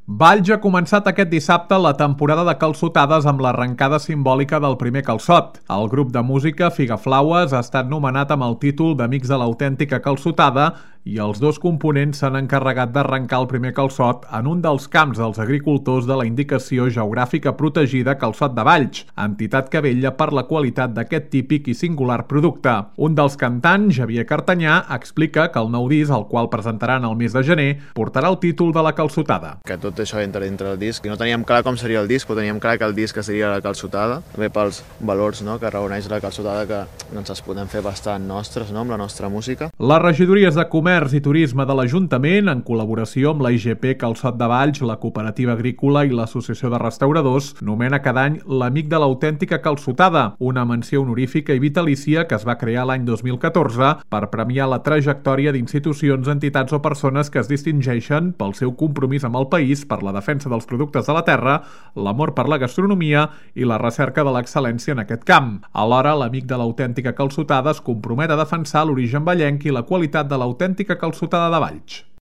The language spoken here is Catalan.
Valls ha començat aquest dissabte la temporada de calçotades amb l'arrencada simbòlica del primer calçot. El grup de música Figaflaues ha estat nomenat amb el títol d'Amics de l'Autèntica Calçotada i els dos components s'han encarregat d'arrencar el primer calçot en un dels camps dels agricultors de la Indicació Geogràfica Protegida Calçot de Valls, entitat que vetlla per la qualitat d'aquest típic i singular producte. Un dels cantants, Xavier Cartanyà, explica que el nou disc, el qual presentaran el mes de gener, portarà el títol de la calçotada. Que tot això entra dintre del disc. No teníem clar com seria el disc, però teníem clar que el disc seria la calçotada, també pels valors que reuneix la calçotada, que els podem fer bastant nostres, amb la nostra música. Les regidories de Comerç i Turisme de l'Ajuntament, en col·laboració amb la IGP Calçot de Valls, la Cooperativa Agrícola i l'Associació de Restauradors, nomena cada any l'Amic de l'Autèntica Calçotada, una menció honorífica i vitalícia que es va crear l'any 2014 per premiar la trajectòria d'institucions, entitats o persones que es distingeixen pel seu compromís amb el país, per la defensa dels productes de la terra, l'amor per la gastronomia i la recerca de l'excel·lència en aquest camp. Alhora, l'Amic de l'Autèntica Calçotada es compromet a defensar l'origen vallenc i la qualitat de l'autèntica calçotada de Valls.